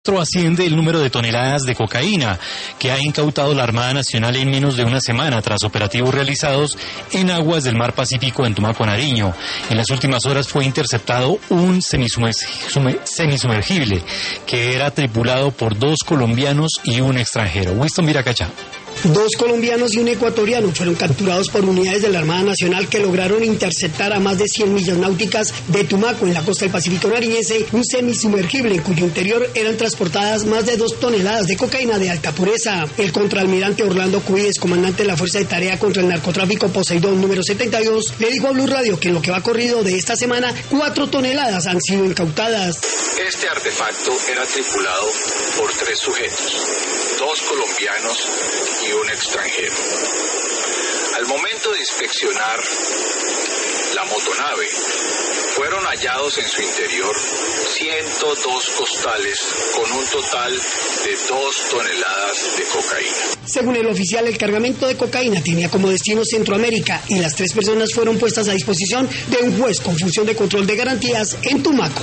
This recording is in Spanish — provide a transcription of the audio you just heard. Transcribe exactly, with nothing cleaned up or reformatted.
registro asciende el número de toneladas de cocaína que ha incautado la Armada Nacional en menos de una semana tras operativos realizados en aguas del Mar Pacífico en Tumaco, Nariño. En las últimas horas fue interceptado un semisumergible que era tripulado por dos colombianos y un extranjero. Winston Viracachá. Dos colombianos y un ecuatoriano fueron capturados por unidades de la Armada Nacional que lograron interceptar a más de cien millas náuticas de Tumaco, en la costa del Pacífico nariñense, un semisumergible en cuyo interior eran transportadas más de dos toneladas de cocaína de alta pureza. El contraalmirante Orlando Cuides, comandante de la Fuerza de Tarea contra el Narcotráfico Poseidón número setenta y dos, le dijo a Blue Radio que en lo que va corrido de esta semana, cuatro toneladas han sido incautadas. Este artefacto era tripulado por tres sujetos, dos colombianos y un extranjero. Al momento de inspeccionar la motonave, fueron hallados en su interior ciento dos costales con un total de dos toneladas de cocaína. Según el oficial, el cargamento de cocaína tenía como destino Centroamérica y las tres personas fueron puestas a disposición de un juez con función de control de garantías en Tumaco.